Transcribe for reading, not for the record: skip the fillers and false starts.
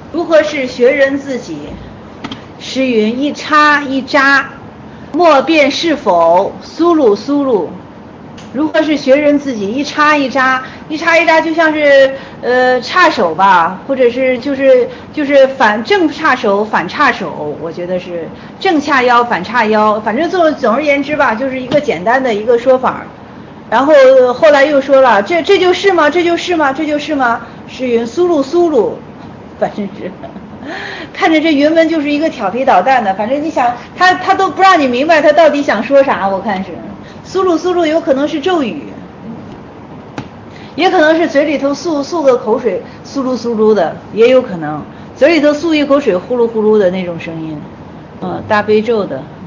如何是学人自己？诗云：一插一扎，莫辨是否苏鲁苏鲁。如何是学人自己？一插一扎，一插一扎就像是叉手吧，或者是就是反正叉手反叉手，我觉得是正叉腰反叉腰，反正总而言之吧，就是一个简单的一个说法。然后后来又说了，这就是吗？这就是吗？这就是吗？诗云：苏鲁苏鲁，反正是看着这原文就是一个调皮捣蛋的，反正你想他都不让你明白他到底想说啥，我看是苏鲁苏鲁有可能是咒语，也可能是嘴里头漱个口水苏噜苏噜的，也有可能嘴里头漱一口水呼噜呼噜的那种声音，大悲咒的。